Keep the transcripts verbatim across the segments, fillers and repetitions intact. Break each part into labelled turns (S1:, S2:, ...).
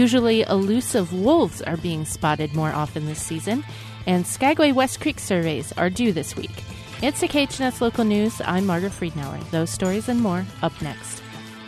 S1: usually elusive wolves are being spotted more often this season, and Skagway West Creek surveys are due this week. It's the K H N S Local News. I'm Margaret Friedenauer. Those stories and more up next.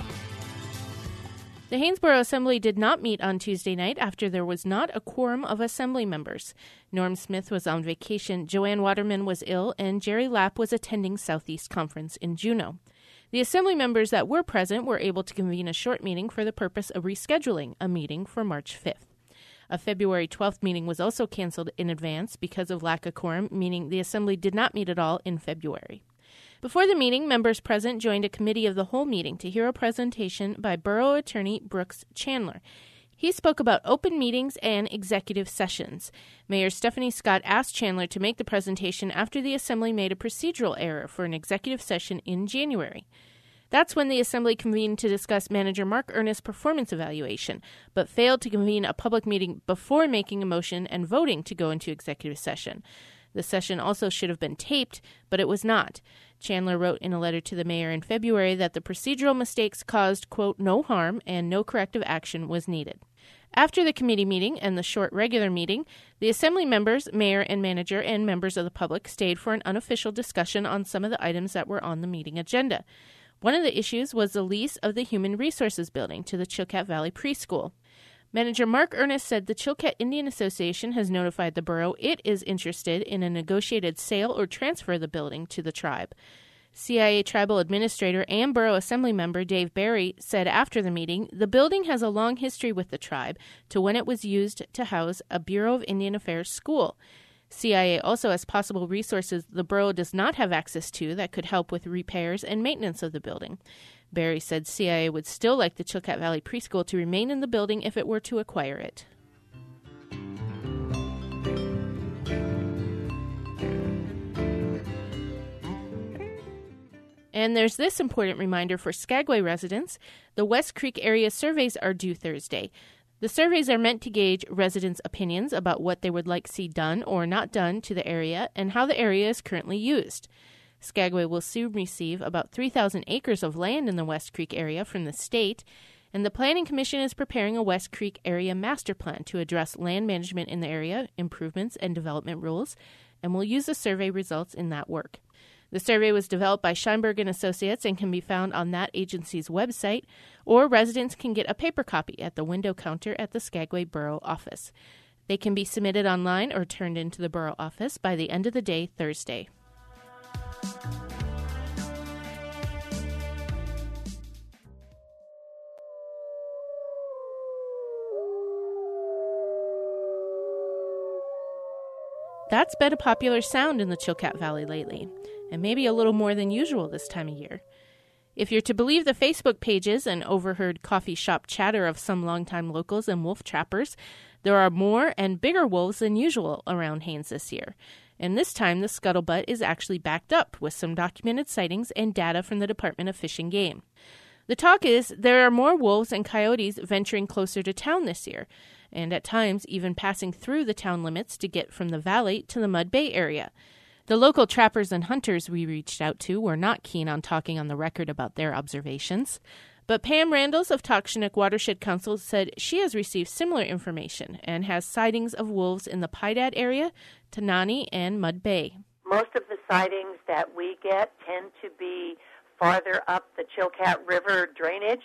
S1: The Haynesboro Assembly did not meet on Tuesday night after there was not a quorum of Assembly members. Norm Smith was on vacation, Joanne Waterman was ill, and Jerry Lapp was attending Southeast Conference in Juneau. The Assembly members that were present were able to convene a short meeting for the purpose of rescheduling a meeting for March fifth. A February twelfth meeting was also canceled in advance because of lack of quorum, meaning the Assembly did not meet at all in February. Before the meeting, members present joined a committee of the whole meeting to hear a presentation by Borough Attorney Brooks Chandler. He spoke about open meetings and executive sessions. Mayor Stephanie Scott asked Chandler to make the presentation after the Assembly made a procedural error for an executive session in January. That's when the Assembly convened to discuss Manager Mark Ernest's performance evaluation, but failed to convene a public meeting before making a motion and voting to go into executive session. The session also should have been taped, but it was not. Chandler wrote in a letter to the mayor in February that the procedural mistakes caused, quote, no harm and no corrective action was needed. After the committee meeting and the short regular meeting, the Assembly members, mayor and manager, and members of the public stayed for an unofficial discussion on some of the items that were on the meeting agenda. One of the issues was the lease of the Human Resources Building to the Chilkat Valley Preschool. Manager Mark Ernest said the Chilkat Indian Association has notified the borough it is interested in a negotiated sale or transfer of the building to the tribe. C I A Tribal Administrator and Borough Assembly member Dave Barry said after the meeting, the building has a long history with the tribe to when it was used to house a Bureau of Indian Affairs school. C I A also has possible resources the borough does not have access to that could help with repairs and maintenance of the building. Barry said C I A would still like the Chilkat Valley Preschool to remain in the building if it were to acquire it. And there's this important reminder for Skagway residents. The West Creek area surveys are due Thursday. The surveys are meant to gauge residents' opinions about what they would like to see done or not done to the area and how the area is currently used. Skagway will soon receive about three thousand acres of land in the West Creek area from the state, and the Planning Commission is preparing a West Creek area master plan to address land management in the area, improvements, and development rules, and will use the survey results in that work. The survey was developed by Scheinberg and Associates and can be found on that agency's website, or residents can get a paper copy at the window counter at the Skagway Borough office. They can be submitted online or turned into the borough office by the end of the day Thursday. That's been a popular sound in the Chilkat Valley lately, and maybe a little more than usual this time of year. If you're to believe the Facebook pages and overheard coffee shop chatter of some longtime locals and wolf trappers, there are more and bigger wolves than usual around Haines this year. And this time the scuttlebutt is actually backed up with some documented sightings and data from the Department of Fish and Game. The talk is there are more wolves and coyotes venturing closer to town this year, and at times even passing through the town limits to get from the valley to the Mud Bay area. The local trappers and hunters we reached out to were not keen on talking on the record about their observations, but Pam Randalls of Takshnik Watershed Council said she has received similar information and has sightings of wolves in the Pydad area, Tanani, and Mud Bay.
S2: Most of the sightings that we get tend to be farther up the Chilkat River drainage.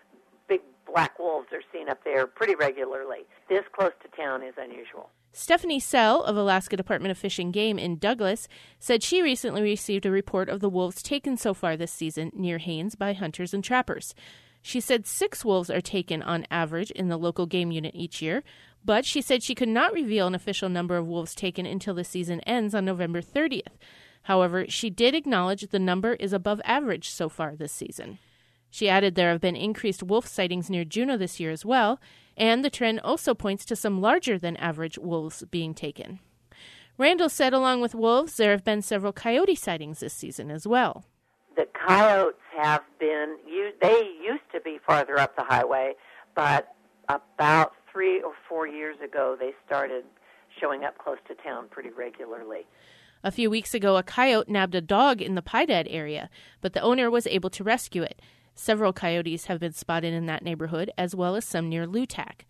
S2: Big black wolves are seen up there pretty regularly. This close to town is unusual.
S1: Stephanie Sell of Alaska Department of Fish and Game in Douglas said she recently received a report of the wolves taken so far this season near Haines by hunters and trappers. She said six wolves are taken on average in the local game unit each year, but she said she could not reveal an official number of wolves taken until the season ends on November thirtieth. However, she did acknowledge the number is above average so far this season. She added there have been increased wolf sightings near Juneau this year as well, and the trend also points to some larger-than-average wolves being taken. Randall said along with wolves, there have been several coyote sightings this season as well.
S2: The coyotes have been, they used to be farther up the highway, but about three or four years ago they started showing up close to town pretty regularly.
S1: A few weeks ago, a coyote nabbed a dog in the Pydad area, but the owner was able to rescue it. Several coyotes have been spotted in that neighborhood, as well as some near Lutak.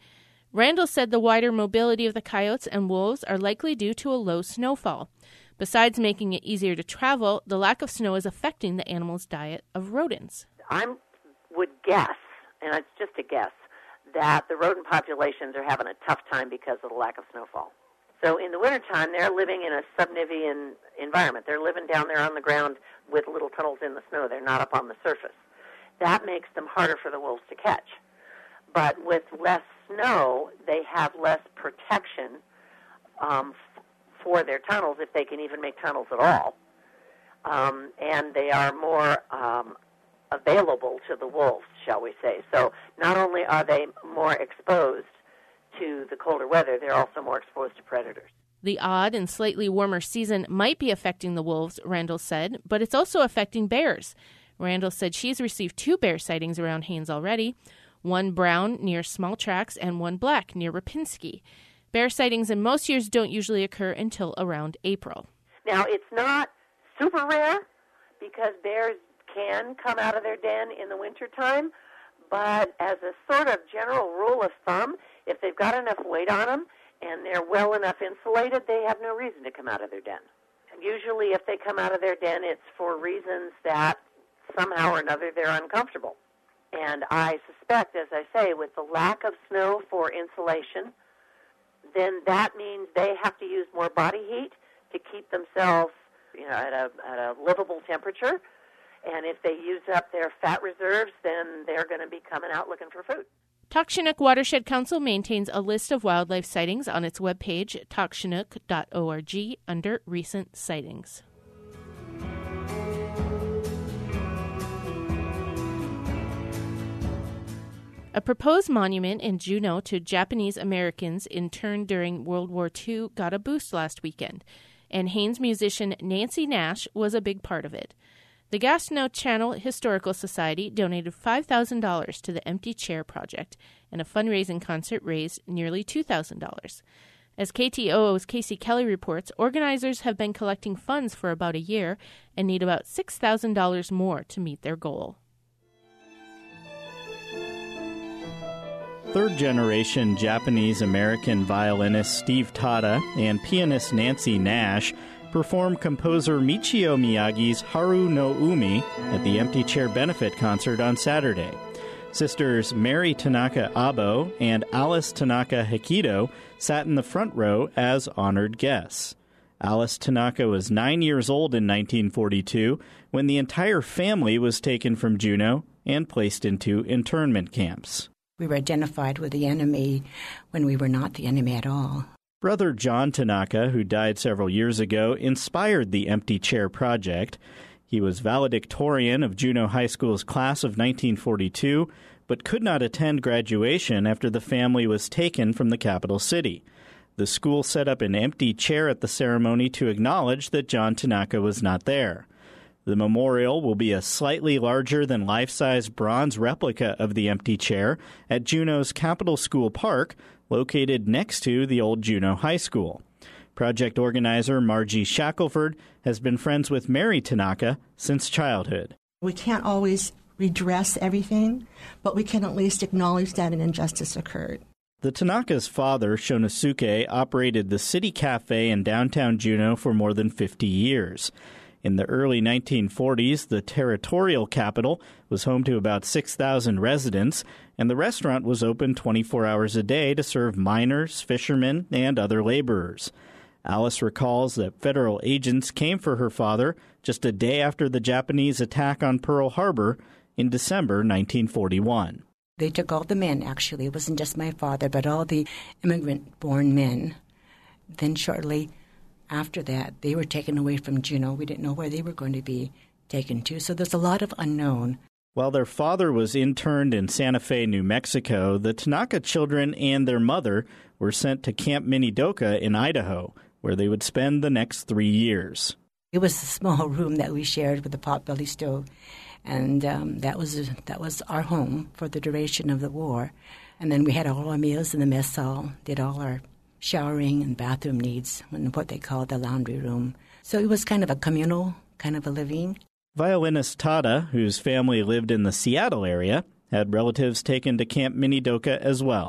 S1: Randall said the wider mobility of the coyotes and wolves are likely due to a low snowfall. Besides making it easier to travel, the lack of snow is affecting the animals' diet of rodents.
S2: I would guess, and it's just a guess, that the rodent populations are having a tough time because of the lack of snowfall. So in the wintertime, they're living in a subnivean environment. They're living down there on the ground with little tunnels in the snow. They're not up on the surface. That makes them harder for the wolves to catch. But with less snow, they have less protection um, f- for their tunnels, if they can even make tunnels at all. Um, and they are more um, available to the wolves, shall we say. So not only are they more exposed to the colder weather, they're also more exposed to predators.
S1: The odd and slightly warmer season might be affecting the wolves, Randall said, but it's also affecting bears. Randall said she's received two bear sightings around Haines already, one brown near Small Tracks and one black near Rapinski. Bear sightings in most years don't usually occur until around April.
S2: Now, it's not super rare because bears can come out of their den in the wintertime, but as a sort of general rule of thumb, if they've got enough weight on them and they're well enough insulated, they have no reason to come out of their den. Usually if they come out of their den, it's for reasons that somehow or another they're uncomfortable. And I suspect, as I say, with the lack of snow for insulation, then that means they have to use more body heat to keep themselves, you know, at a at a livable temperature. And if they use up their fat reserves, then they're going to be coming out looking for food.
S1: Takshunuk Watershed Council maintains a list of wildlife sightings on its webpage, takshunuk dot org, under Recent Sightings. A proposed monument in Juneau to Japanese Americans interned during World War Two got a boost last weekend, and Haines musician Nancy Nash was a big part of it. The Gastineau Channel Historical Society donated five thousand dollars to the Empty Chair Project, and a fundraising concert raised nearly two thousand dollars. As K T O O's Casey Kelly reports, organizers have been collecting funds for about a year and need about six thousand dollars more to meet their goal.
S3: Third-generation Japanese-American violinist Steve Tada and pianist Nancy Nash performed composer Michio Miyagi's Haru no Umi at the Empty Chair benefit concert on Saturday. Sisters Mary Tanaka Abo and Alice Tanaka Hekido sat in the front row as honored guests. Alice Tanaka was nine years old in nineteen forty-two when the entire family was taken from Juneau and placed into internment camps.
S4: We were identified with the enemy when we were not the enemy at all.
S3: Brother John Tanaka, who died several years ago, inspired the Empty Chair Project. He was valedictorian of Juneau High School's class of nineteen forty-two, but could not attend graduation after the family was taken from the capital city. The school set up an empty chair at the ceremony to acknowledge that John Tanaka was not there. The memorial will be a slightly larger than life-size bronze replica of the empty chair at Juneau's Capitol School Park, located next to the old Juneau High School. Project organizer Margie Shackelford has been friends with Mary Tanaka since childhood.
S5: We can't always redress everything, but we can at least acknowledge that an injustice occurred.
S3: The Tanaka's father, Shonosuke, operated the City Cafe in downtown Juneau for more than fifty years. In the early nineteen forties, the territorial capital was home to about six thousand residents, and the restaurant was open twenty-four hours a day to serve miners, fishermen, and other laborers. Alice recalls that federal agents came for her father just a day after the Japanese attack on Pearl Harbor in December nineteen forty-one.
S4: They took all the men, actually. It wasn't just my father, but all the immigrant-born men. Then shortly after that, they were taken away from Juneau. We didn't know where they were going to be taken to, so there's a lot of unknown.
S3: While their father was interned in Santa Fe, New Mexico, the Tanaka children and their mother were sent to Camp Minidoka in Idaho, where they would spend the next three years.
S4: It was a small room that we shared with a potbelly stove, and um, that was that was our home for the duration of the war. And then we had all our meals in the mess hall, did all our showering and bathroom needs in what they called the laundry room. So it was kind of a communal kind of a living.
S3: Violinist Tada, whose family lived in the Seattle area, had relatives taken to Camp Minidoka as well.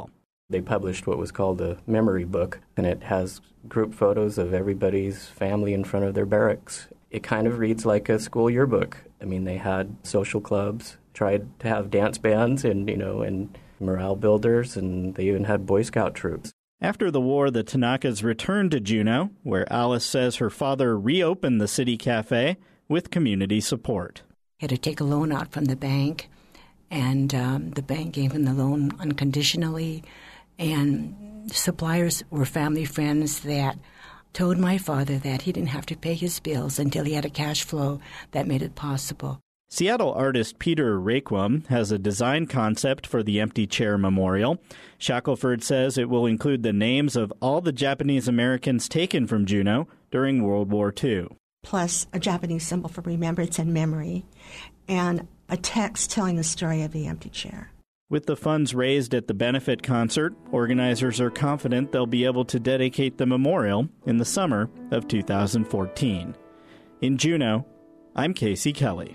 S6: They published what was called a memory book, and it has group photos of everybody's family in front of their barracks. It kind of reads like a school yearbook. I mean, they had social clubs, tried to have dance bands and, you know, and morale builders, and they even had Boy Scout troops.
S3: After the war, the Tanakas returned to Juneau, where Alice says her father reopened the City Cafe with community support.
S4: He had to take a loan out from the bank, and um, the bank gave him the loan unconditionally. And suppliers were family friends that told my father that he didn't have to pay his bills until he had a cash flow that made it possible.
S3: Seattle artist Peter Raquam has a design concept for the Empty Chair Memorial. Shackelford says it will include the names of all the Japanese Americans taken from Juneau during World War Two.
S5: Plus a Japanese symbol for remembrance and memory, and a text telling the story of the empty chair.
S3: With the funds raised at the benefit concert, organizers are confident they'll be able to dedicate the memorial in the summer of two thousand fourteen. In Juneau, I'm Casey Kelly.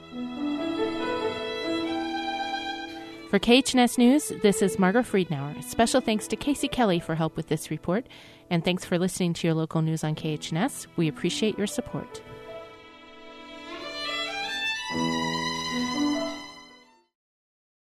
S1: For K H N S News, this is Margot Friedenauer. Special thanks to Casey Kelly for help with this report, and thanks for listening to your local news on K H N S. We appreciate your support.